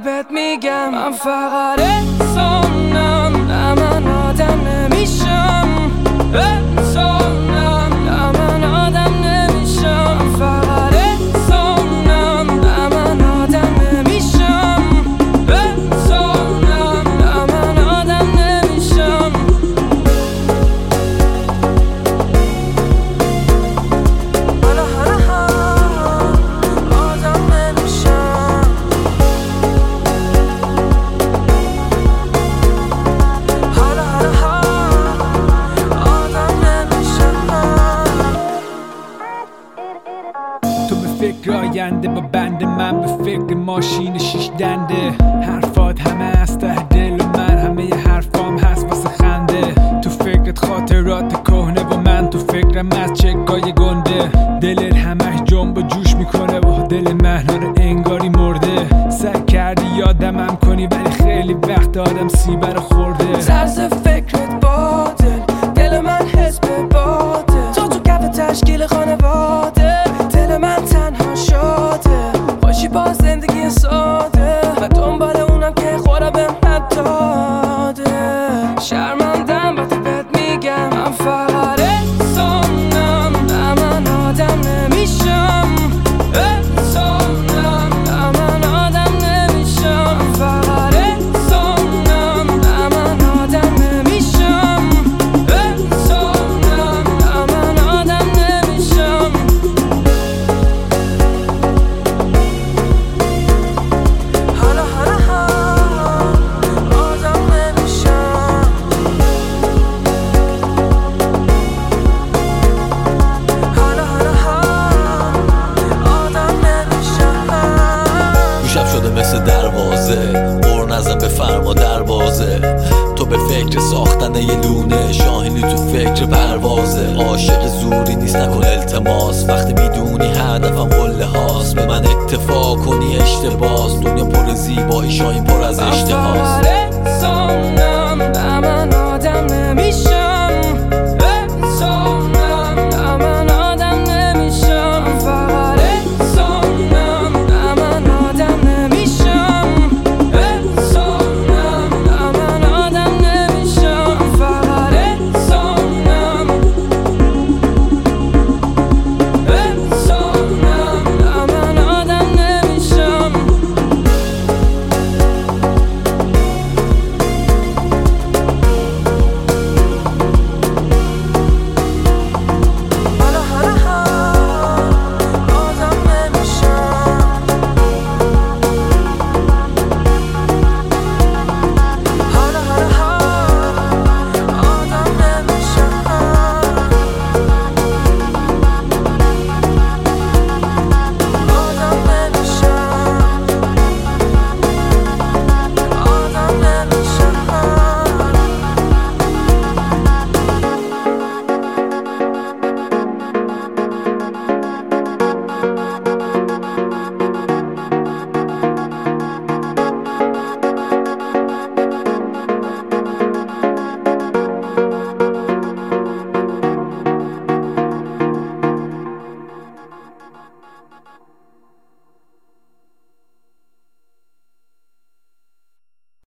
بهت میگم من فقط انسانم، نه من آدم نمیشم. انسانم، نه من آدم نمیشم. من فقط انسانم، نه من آدم نمیشم. انسانم، نه من آدم نمیشم. تو به فکر آینده با بند، من به فکر ماشین 6 دنده. حرفات همه از ته دل و من همه حرفام هست واسه خنده. تو فکرت خاطرات کهنه و من تو فکرم از چکای گنده. دلت همش جنب و جوش میکنه و دل من انگاری مرده. سعی کردی یادمم کنی ولی خیلی وقت آدم سیبه رو خورده. طرز فکرت باده، دل من حزب باده. تو کف تشکیل خانواده، دل من تنها شده. باشی با زندگی ساده و دنبال اونم که خورا بهم نداده. شرمندم وقتی بهت میگم من فقط انسانم، نه من آدم نمیشم. انسانم، نه من آدم نمیشم. من فقط انسانم، نه من آدم نمیشم. انسانم، نه من آدم نمیشم. مثل دروازه قر نزن به فرما دروازه. تو به فکر ساختن یه لونه، شاهینی تو فکر پروازه. عاشق زوری نیست نکن التماس، وقتی میدونی هدفم قله هاست. به من اکتفا کنی اشتباس، دنیا پر زیبایی شاهین پر از اشتهاست.